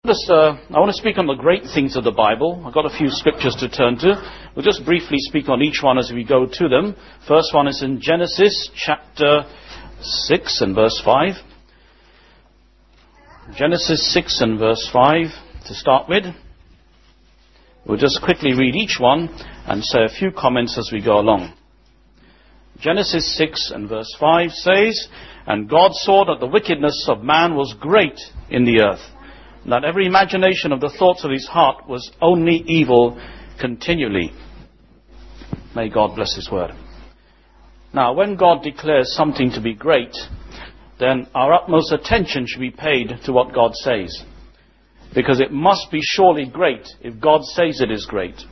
I want to speak on the great things of the Bible. I've got a few scriptures to turn to. We'll just briefly speak on each one as we go to them. First one is in Genesis chapter 6 and verse 5. Genesis 6 and verse 5 to start with. We'll just quickly read each one and say a few comments as we go along. Genesis 6 and verse 5 says, "And God saw that the wickedness of man was great in the earth, that every imagination of the thoughts of his heart was only evil continually." May God bless His word. Now, when God declares something to be great, then our utmost attention should be paid to what God says, because it must be surely great if God says it is great.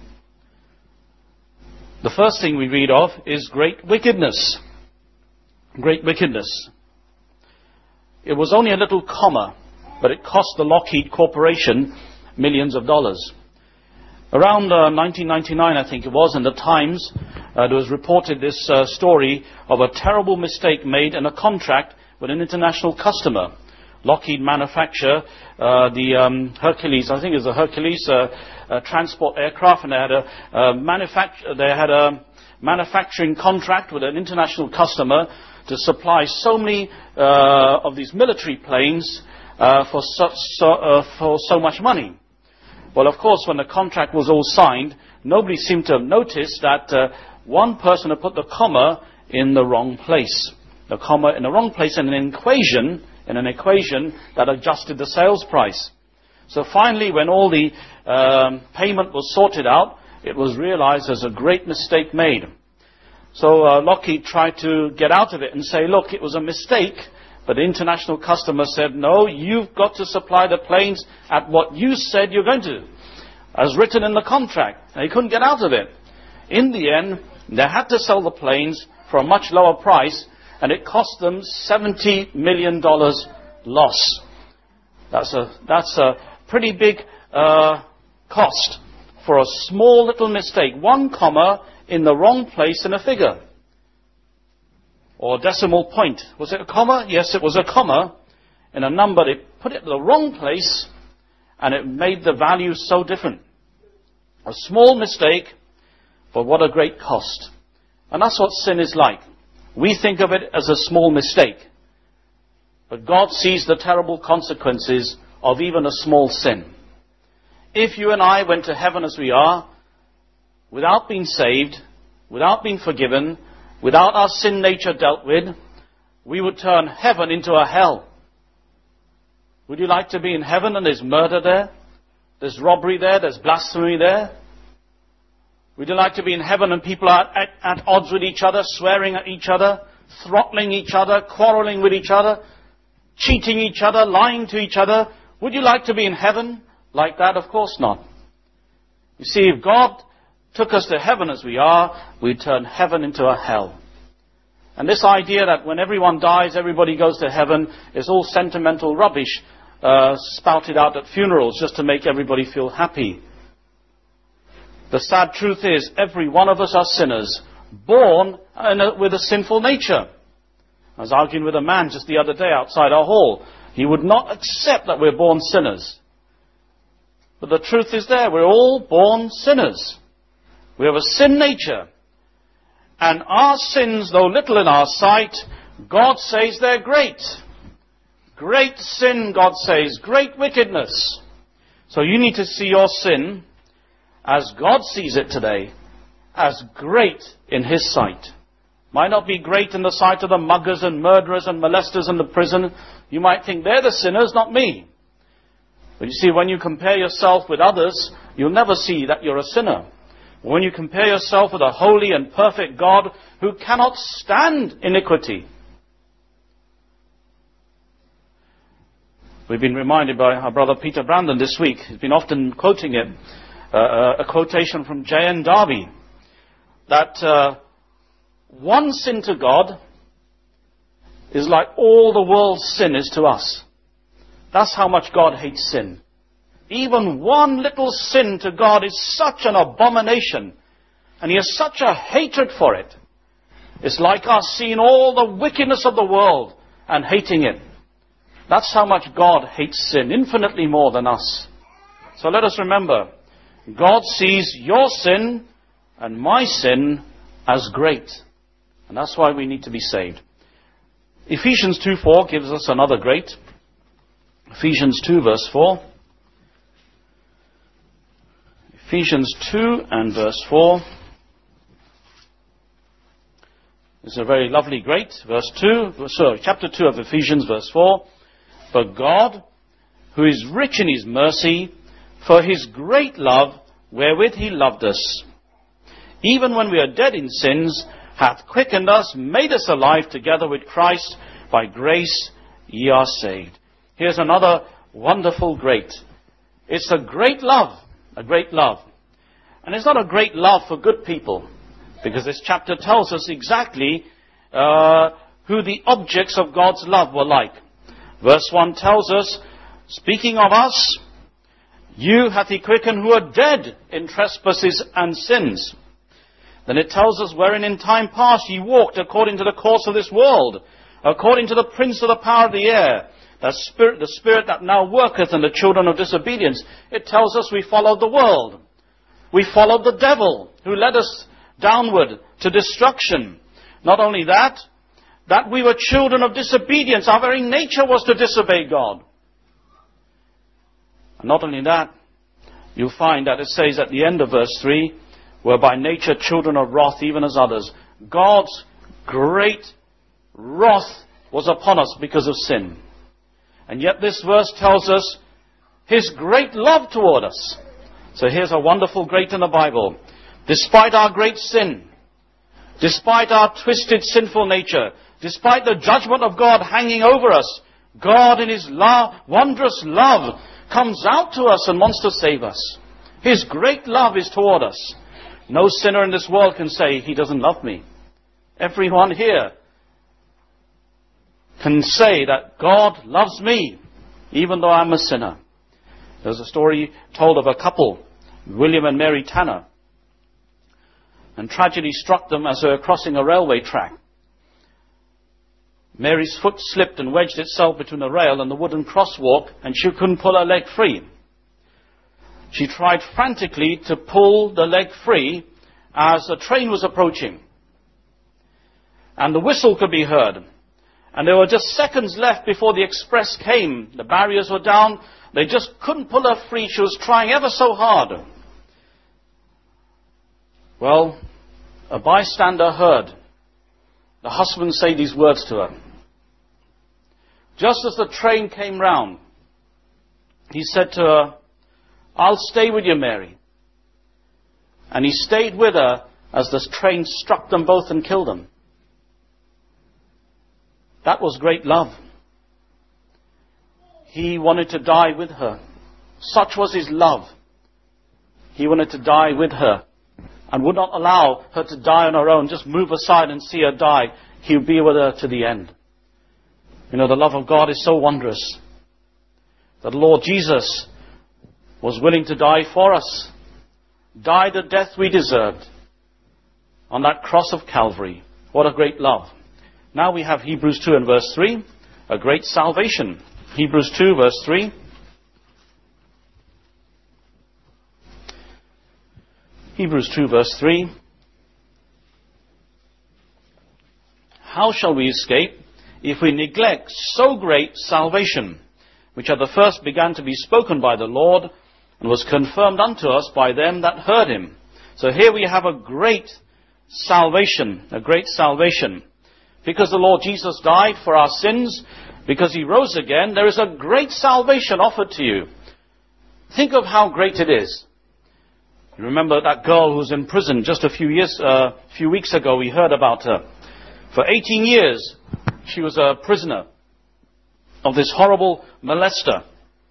The first thing we read of is great wickedness. Great wickedness. It was only a little comma, but it cost the Lockheed Corporation millions of dollars. Around 1999, I think it was, in the Times, there was reported this story of a terrible mistake made in a contract with an international customer. Lockheed manufacture the Hercules, I think it was a Hercules transport aircraft, and they had a manufacturing contract with an international customer to supply so many of these military planes for so much money. Well, of course, when the contract was all signed, nobody seemed to have noticed that one person had put the comma in the wrong place. The comma in the wrong place in an equation that adjusted the sales price. So finally, when all the payment was sorted out, it was realized as a great mistake made. So Lockheed tried to get out of it and say, look, it was a mistake. But the international customer said, no, you've got to supply the planes at what you said you're going to, as written in the contract. They couldn't get out of it. In the end, they had to sell the planes for a much lower price, and it cost them $70 million loss. That's a pretty big cost for a small little mistake. One comma in the wrong place in a figure. Or decimal point. Was it a comma? Yes, it was a comma in a number. They put it in the wrong place, and it made the value so different. A small mistake, but what a great cost. And that's what sin is like. We think of it as a small mistake, but God sees the terrible consequences of even a small sin. If you and I went to heaven as we are, without being saved, without being forgiven, without our sin nature dealt with, we would turn heaven into a hell. Would you like to be in heaven and there's murder there? There's robbery there? There's blasphemy there? Would you like to be in heaven and people are at odds with each other, swearing at each other, throttling each other, quarreling with each other, cheating each other, lying to each other? Would you like to be in heaven like that? Of course not. You see, if God took us to heaven as we are, we turn heaven into a hell. And this idea that when everyone dies, everybody goes to heaven is all sentimental rubbish spouted out at funerals just to make everybody feel happy. The sad truth is, every one of us are sinners, born with a sinful nature. I was arguing with a man just the other day outside our hall. He would not accept that we're born sinners. But the truth is there, we're all born sinners. We have a sin nature. And our sins, though little in our sight, God says they're great. Great sin, God says. Great wickedness. So you need to see your sin as God sees it today, as great in His sight. Might not be great in the sight of the muggers and murderers and molesters in the prison. You might think they're the sinners, not me. But you see, when you compare yourself with others, you'll never see that you're a sinner. When you compare yourself with a holy and perfect God who cannot stand iniquity. We've been reminded by our brother Peter Brandon this week. He's been often quoting it. A quotation from J.N. Darby. That one sin to God is like all the world's sin is to us. That's how much God hates sin. Even one little sin to God is such an abomination, and He has such a hatred for it. It's like us seeing all the wickedness of the world and hating it. That's how much God hates sin, infinitely more than us. So let us remember, God sees your sin and my sin as great. And that's why we need to be saved. Ephesians 2:4 gives us another great. Ephesians 2 verse 4. Ephesians 2 and verse 4. It's a very lovely great. Chapter 2 of Ephesians verse 4. But God, who is rich in his mercy, for his great love, wherewith he loved us, even when we are dead in sins, hath quickened us, made us alive together with Christ. By grace ye are saved. Here's another wonderful great. It's a great love. A great love. And it's not a great love for good people, because this chapter tells us exactly who the objects of God's love were like. Verse 1 tells us, speaking of us, you hath he quickened who are dead in trespasses and sins. Then it tells us, wherein in time past ye walked according to the course of this world, according to the prince of the power of the air, the spirit that now worketh in the children of disobedience. It tells us we followed the world. We followed the devil, who led us downward to destruction. Not only that we were children of disobedience. Our very nature was to disobey God. And not only that, you'll find that it says at the end of verse 3, were by nature children of wrath, even as others. God's great wrath was upon us because of sin. And yet this verse tells us his great love toward us. So here's a wonderful great in the Bible. Despite our great sin, despite our twisted sinful nature, despite the judgment of God hanging over us, God in his wondrous love comes out to us and wants to save us. His great love is toward us. No sinner in this world can say, he doesn't love me. Everyone here can say that God loves me, even though I'm a sinner. There's a story told of a couple, William and Mary Tanner. And tragedy struck them as they were crossing a railway track. Mary's foot slipped and wedged itself between the rail and the wooden crosswalk, and she couldn't pull her leg free. She tried frantically to pull the leg free as the train was approaching. And the whistle could be heard. And there were just seconds left before the express came. The barriers were down. They just couldn't pull her free. She was trying ever so hard. Well, a bystander heard the husband say these words to her. Just as the train came round, he said to her, I'll stay with you, Mary. And he stayed with her as the train struck them both and killed them. That was great love. He wanted to die with her. Such was his love. He wanted to die with her and would not allow her to die on her own. Just move aside and see her die. He would be with her to the end. You know, the love of God is so wondrous that the Lord Jesus was willing to die for us. Die the death we deserved on that cross of Calvary. What a great love. Now we have Hebrews 2 and verse 3, a great salvation. Hebrews 2 verse 3. Hebrews 2 verse 3. How shall we escape if we neglect so great salvation, which at the first began to be spoken by the Lord, and was confirmed unto us by them that heard him? So here we have a great salvation, Because the Lord Jesus died for our sins, because he rose again, there is a great salvation offered to you. Think of how great it is. You remember that girl who was in prison just a few weeks ago, we heard about her. For 18 years, she was a prisoner of this horrible molester.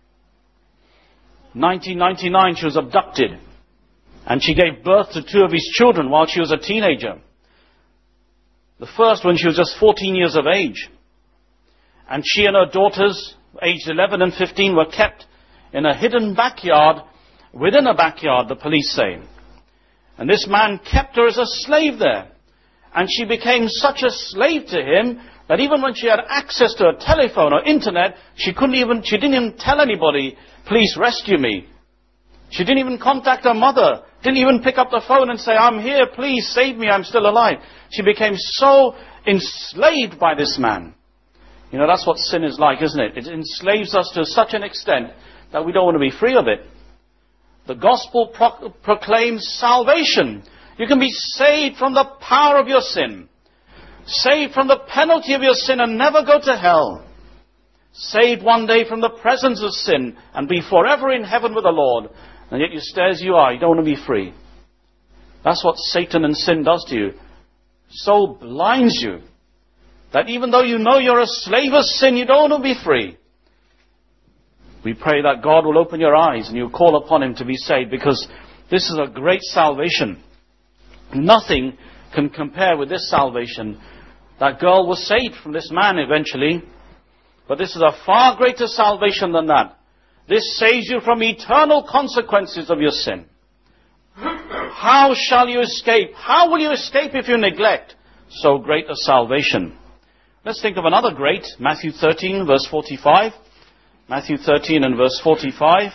1999, she was abducted. And she gave birth to 2 of his children while she was a teenager. The first when she was just 14 years of age. And she and her daughters, aged 11 and 15, were kept in a hidden backyard, within a backyard, the police say. And this man kept her as a slave there. And she became such a slave to him that even when she had access to a telephone or internet, she didn't even tell anybody, please rescue me. She didn't even contact her mother, didn't even pick up the phone and say, I'm here, please save me, I'm still alive. She became so enslaved by this man. You know, that's what sin is like, isn't it? It enslaves us to such an extent that we don't want to be free of it. The gospel proclaims salvation. You can be saved from the power of your sin. Saved from the penalty of your sin and never go to hell. Saved one day from the presence of sin and be forever in heaven with the Lord. And yet you stay as you are. You don't want to be free. That's what Satan and sin does to you. So blinds you that even though you know you're a slave of sin, you don't want to be free. We pray that God will open your eyes and you'll call upon him to be saved, because this is a great salvation. Nothing can compare with this salvation. That girl was saved from this man eventually, but this is a far greater salvation than that. This saves you from eternal consequences of your sin. How shall you escape? How will you escape if you neglect so great a salvation? Let's think of another great, Matthew 13, verse 45. Matthew 13 and verse 45.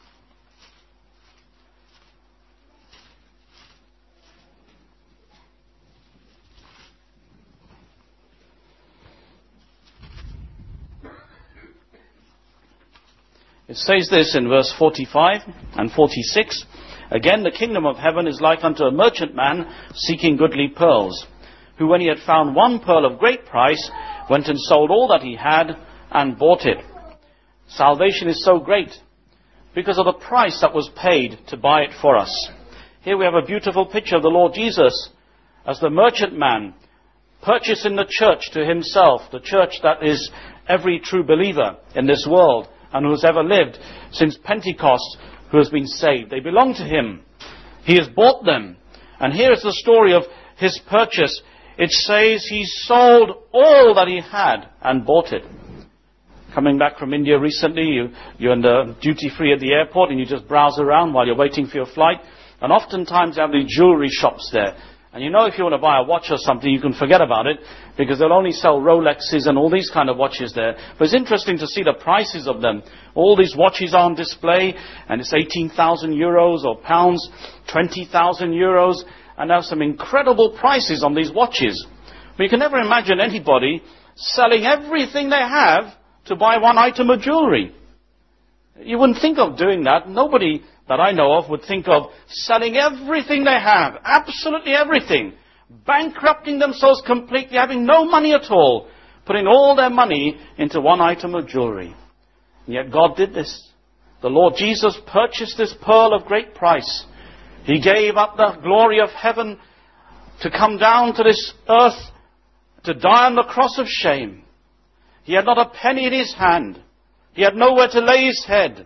It says this in verse 45 and 46. Again, the kingdom of heaven is like unto a merchant man seeking goodly pearls, who when he had found one pearl of great price, went and sold all that he had and bought it. Salvation is so great because of the price that was paid to buy it for us. Here we have a beautiful picture of the Lord Jesus as the merchant man purchasing the church to himself, the church that is every true believer in this world and who has ever lived since Pentecost, who has been saved. They belong to him. He has bought them. And here is the story of his purchase. It says he sold all that he had and bought it. Coming back from India recently, you're in the duty-free at the airport and you just browse around while you're waiting for your flight. And oftentimes they have these jewelry shops there. And you know, if you want to buy a watch or something, you can forget about it, because they'll only sell Rolexes and all these kind of watches there. But it's interesting to see the prices of them. All these watches are on display, and it's 18,000 euros or pounds, 20,000 euros, and there's some incredible prices on these watches. But you can never imagine anybody selling everything they have to buy one item of jewelry. You wouldn't think of doing that. Nobody that I know of would think of selling everything they have, absolutely everything, bankrupting themselves completely, having no money at all, putting all their money into one item of jewelry. And yet God did this. The Lord Jesus purchased this pearl of great price. He gave up the glory of heaven to come down to this earth to die on the cross of shame. He had not a penny in his hand. He had nowhere to lay his head.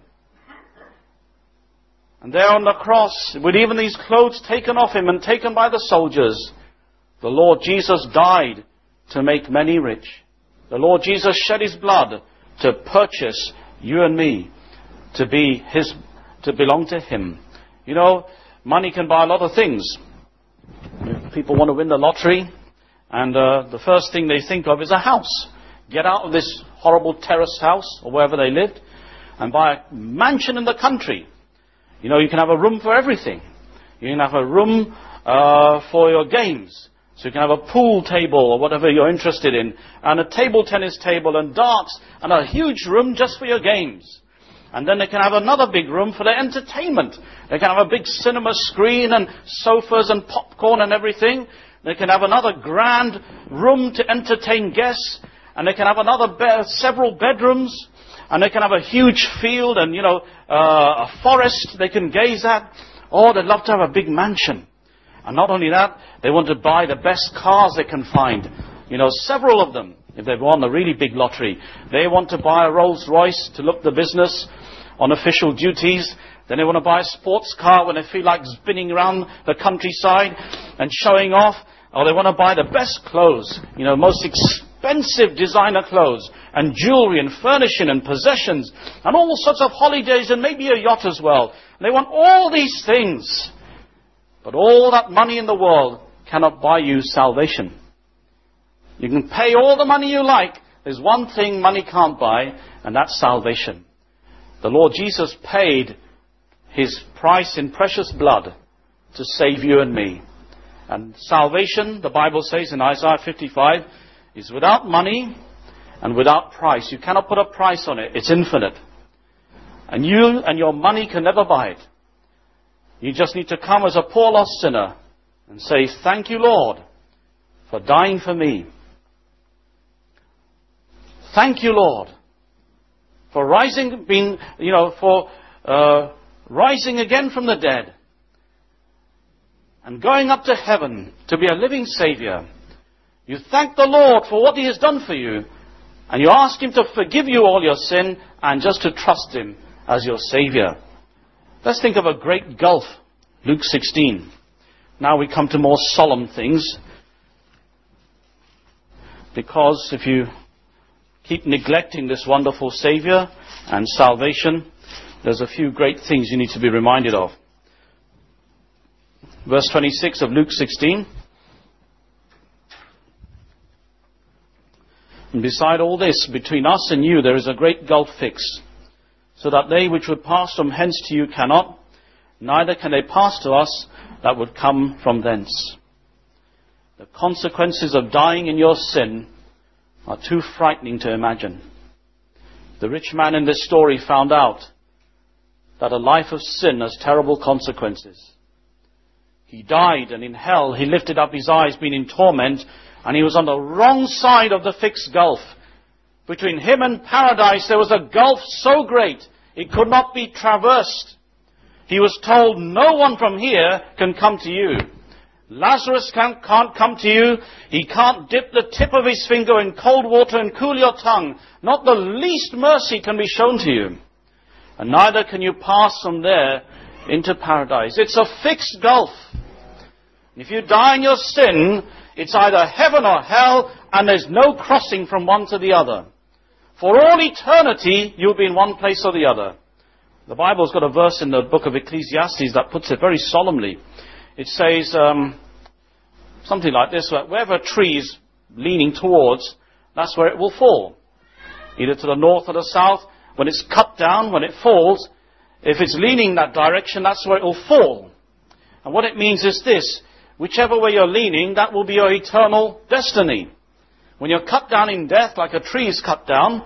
And there on the cross, with even these clothes taken off him and taken by the soldiers, the Lord Jesus died to make many rich. The Lord Jesus shed his blood to purchase you and me to belong to him. You know, money can buy a lot of things. People want to win the lottery, and the first thing they think of is a house. Get out of this horrible terraced house or wherever they lived and buy a mansion in the country. You know, you can have a room for everything. You can have a room for your games. So you can have a pool table or whatever you're interested in, and a table tennis table and darts, and a huge room just for your games. And then they can have another big room for their entertainment. They can have a big cinema screen and sofas and popcorn and everything. They can have another grand room to entertain guests. And they can have several bedrooms. And they can have a huge field and, a forest they can gaze at. Oh, they'd love to have a big mansion. And not only that, they want to buy the best cars they can find. Several of them, if they've won a really big lottery. They want to buy a Rolls Royce to look the business on official duties. Then they want to buy a sports car when they feel like spinning around the countryside and showing off. Or they want to buy the best clothes, most expensive designer clothes and jewelry and furnishing and possessions and all sorts of holidays and maybe a yacht as well. And they want all these things. But all that money in the world cannot buy you salvation. You can pay all the money you like. There's one thing money can't buy, and that's salvation. The Lord Jesus paid His price in precious blood to save you and me. And salvation, the Bible says in Isaiah 55, is without money and without price. You cannot put a price on it. It's infinite. And you and your money can never buy it. You just need to come as a poor lost sinner and say, thank you, Lord, for dying for me. Thank you, Lord, for rising again from the dead and going up to heaven to be a living Savior. You thank the Lord for what He has done for you, and you ask Him to forgive you all your sin and just to trust Him as your Savior. Let's think of a great gulf, Luke 16. Now we come to more solemn things, because if you keep neglecting this wonderful Savior and salvation, there's a few great things you need to be reminded of. Verse 26 of Luke 16. And beside all this, between us and you, there is a great gulf fixed, so that they which would pass from hence to you cannot, neither can they pass to us that would come from thence. The consequences of dying in your sin are too frightening to imagine. The rich man in this story found out that a life of sin has terrible consequences. He died, and in hell he lifted up his eyes, being in torment, and he was on the wrong side of the fixed gulf. Between him and paradise there was a gulf so great it could not be traversed. He was told, no one from here can come to you. Lazarus can't come to you. He can't dip the tip of his finger in cold water and cool your tongue. Not the least mercy can be shown to you. And neither can you pass from there into paradise. It's a fixed gulf. If you die in your sin, it's either heaven or hell, and there's no crossing from one to the other. For all eternity, you'll be in one place or the other. The Bible's got a verse in the book of Ecclesiastes that puts it very solemnly. It says something like this: wherever a tree is leaning towards, that's where it will fall. Either to the north or the south. When it's cut down, when it falls, if it's leaning that direction, that's where it will fall. And what it means is this: whichever way you're leaning, that will be your eternal destiny. When you're cut down in death, like a tree is cut down,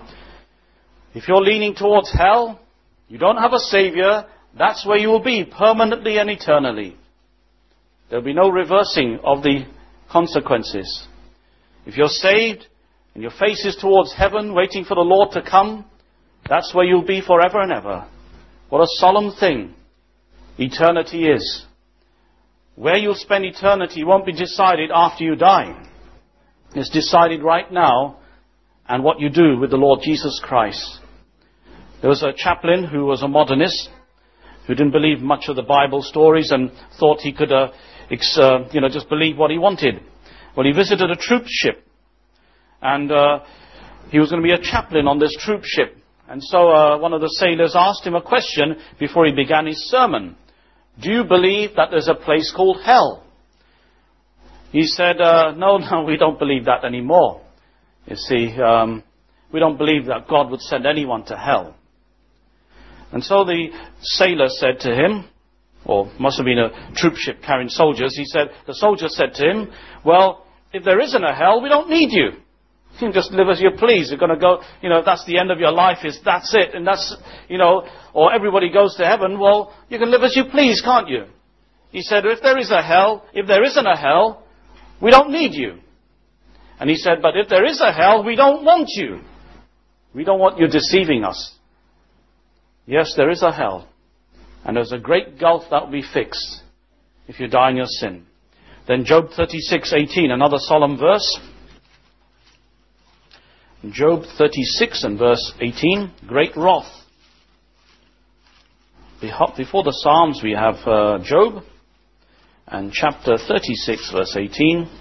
if you're leaning towards hell, you don't have a Savior, that's where you will be permanently and eternally. There'll be no reversing of the consequences. If you're saved and your face is towards heaven, waiting for the Lord to come, that's where you'll be forever and ever. What a solemn thing eternity is. Where you'll spend eternity won't be decided after you die. It's decided right now, and what you do with the Lord Jesus Christ. There was a chaplain who was a modernist, who didn't believe much of the Bible stories and thought he could just believe what he wanted. Well, he visited a troop ship, and he was going to be a chaplain on this troop ship. And so one of the sailors asked him a question before he began his sermon. Do you believe that there's a place called hell? He said, no, we don't believe that anymore. You see, we don't believe that God would send anyone to hell. And so the sailor said to him, or must have been a troop ship carrying soldiers, the soldier said to him, well, if there isn't a hell, we don't need you. You can just live as you please. You're going to go, that's the end of your life, that's it. And that's, or everybody goes to heaven. Well, you can live as you please, can't you? He said, if there isn't a hell, we don't need you. And he said, but if there is a hell, we don't want you. We don't want you deceiving us. Yes, there is a hell. And there's a great gulf that will be fixed if you die in your sin. Then Job 36:18, another solemn verse. Job 36 and verse 18, great wrath. Before the Psalms we have Job, and chapter 36 verse 18.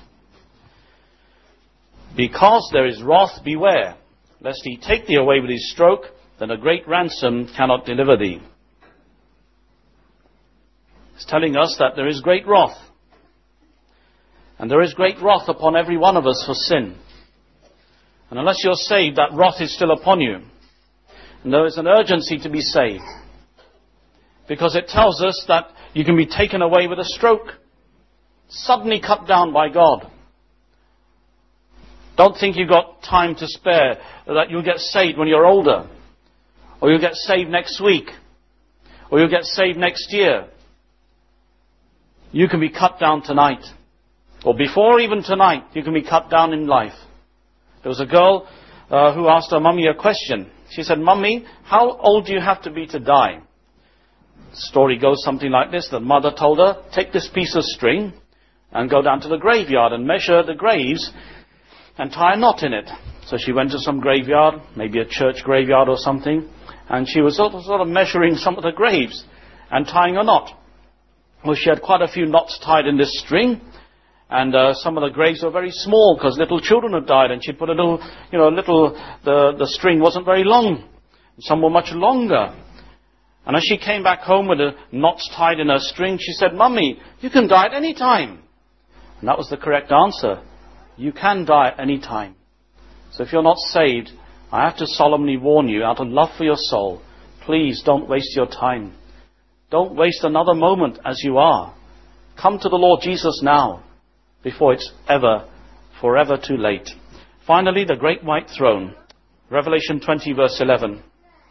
Because there is wrath, beware, lest he take thee away with his stroke, then a great ransom cannot deliver thee. It's telling us that there is great wrath. And there is great wrath upon every one of us for sin. And unless you're saved, that wrath is still upon you. And there is an urgency to be saved. Because it tells us that you can be taken away with a stroke. Suddenly cut down by God. Don't think you've got time to spare, that you'll get saved when you're older. Or you'll get saved next week. Or you'll get saved next year. You can be cut down tonight. Or before even tonight, you can be cut down in life. There was a girl who asked her mummy a question. She said, "Mummy, how old do you have to be to die?" The story goes something like this. The mother told her, "Take this piece of string and go down to the graveyard and measure the graves and tie a knot in it." So she went to some graveyard, maybe a church graveyard or something, and she was sort of measuring some of the graves and tying a knot. Well, she had quite a few knots tied in this string, and some of the graves were very small because little children had died, and she put the string wasn't very long. Some were much longer. And as she came back home with the knots tied in her string, she said, "Mummy, you can die at any time." And that was the correct answer. You can die at any time. So if you're not saved, I have to solemnly warn you, out of love for your soul, please don't waste your time. Don't waste another moment as you are. Come to the Lord Jesus now, before it's forever too late. Finally, the great white throne. Revelation 20 verse 11.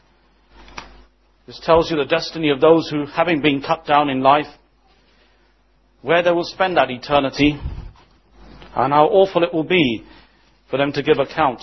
This tells you the destiny of those who, having been cut down in life, where they will spend that eternity, and how awful it will be for them to give account.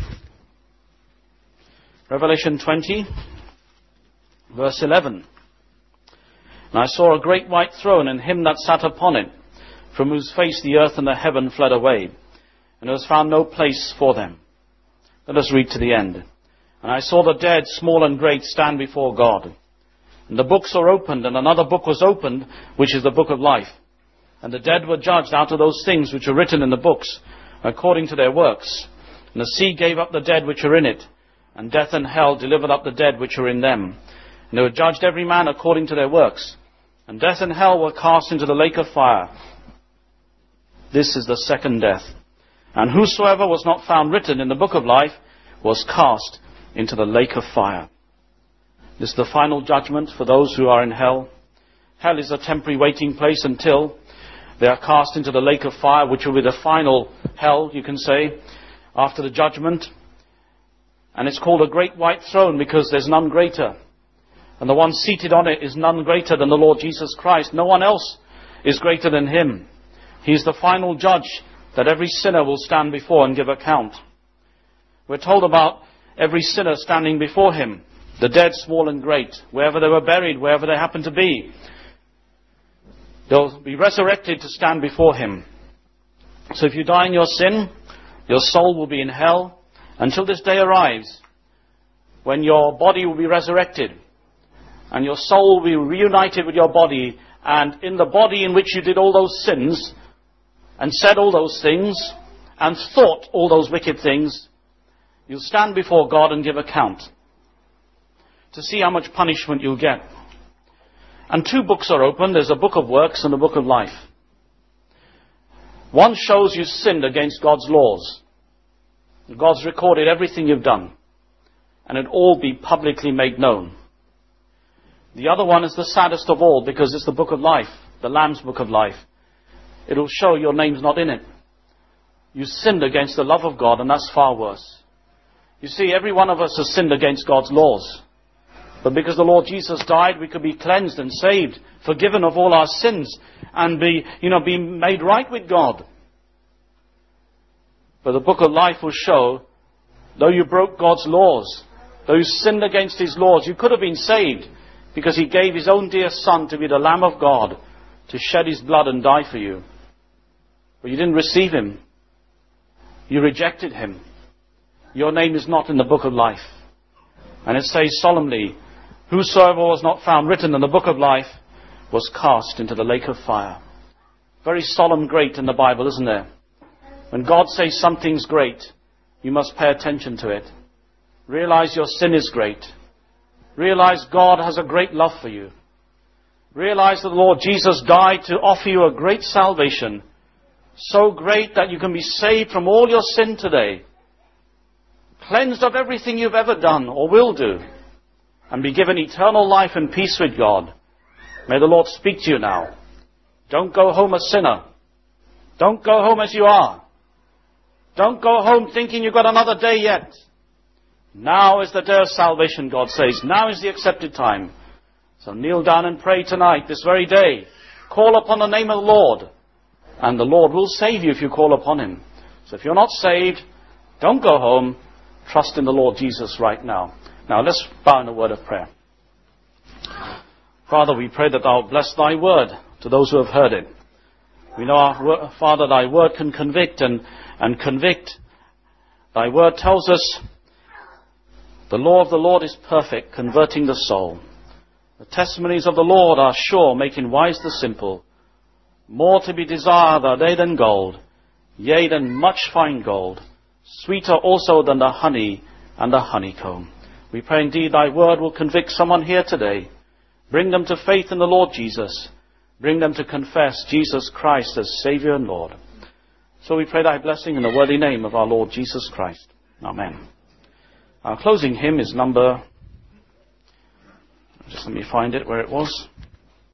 Revelation 20 verse 11. "And I saw a great white throne, and him that sat upon it, from whose face the earth and the heaven fled away, and there was found no place for them." Let us read to the end. "And I saw the dead, small and great, stand before God. And the books were opened, and another book was opened, which is the book of life. And the dead were judged out of those things which are written in the books, according to their works. And the sea gave up the dead which are in it, and death and hell delivered up the dead which are in them. And they were judged every man according to their works. And death and hell were cast into the lake of fire. This is the second death. And whosoever was not found written in the book of life was cast into the lake of fire." This is the final judgment for those who are in hell. Hell is a temporary waiting place until they are cast into the lake of fire, which will be the final hell, you can say, after the judgment. And it's called a great white throne because there's none greater. And the one seated on it is none greater than the Lord Jesus Christ. No one else is greater than him. He is the final judge that every sinner will stand before and give account. We're told about every sinner standing before him, the dead, small and great, wherever they were buried, wherever they happened to be. They'll be resurrected to stand before him. So if you die in your sin, your soul will be in hell until this day arrives when your body will be resurrected and your soul will be reunited with your body, and in the body in which you did all those sins and said all those things and thought all those wicked things, you'll stand before God and give account to see how much punishment you'll get. And two books are open. There's a book of works and a book of life. One shows you sinned against God's laws. God's recorded everything you've done, and it all be publicly made known. The other one is the saddest of all because it's the book of life, the Lamb's book of life. It'll show your name's not in it. You sinned against the love of God, and that's far worse. You see, every one of us has sinned against God's laws. But because the Lord Jesus died, we could be cleansed and saved, forgiven of all our sins, and be made right with God. But the book of life will show, though you broke God's laws, though you sinned against his laws, you could have been saved because he gave his own dear Son to be the Lamb of God, to shed his blood and die for you. But you didn't receive him. You rejected him. Your name is not in the book of life. And it says solemnly, "Whosoever was not found written in the book of life was cast into the lake of fire." Very solemn, great in the Bible, isn't there? When God says something's great, you must pay attention to it. Realize your sin is great. Realize God has a great love for you. Realize that the Lord Jesus died to offer you a great salvation, so great that you can be saved from all your sin today, cleansed of everything you've ever done or will do, and be given eternal life and peace with God. May the Lord speak to you now. Don't go home a sinner. Don't go home as you are. Don't go home thinking you've got another day yet. Now is the day of salvation, God says. Now is the accepted time. So kneel down and pray tonight, this very day. Call upon the name of the Lord. And the Lord will save you if you call upon Him. So if you're not saved, don't go home. Trust in the Lord Jesus right now. Now let's bow in a word of prayer. Father, we pray that Thou bless Thy word to those who have heard it. We know, Father, Thy word can convict and convict. Thy word tells us the law of the Lord is perfect, converting the soul. The testimonies of the Lord are sure, making wise the simple. More to be desired are they than gold, yea, than much fine gold, sweeter also than the honey and the honeycomb. We pray indeed Thy word will convict someone here today. Bring them to faith in the Lord Jesus. Bring them to confess Jesus Christ as Saviour and Lord. So we pray Thy blessing in the worthy name of our Lord Jesus Christ. Amen. Our closing hymn is number... Just let me find it where it was.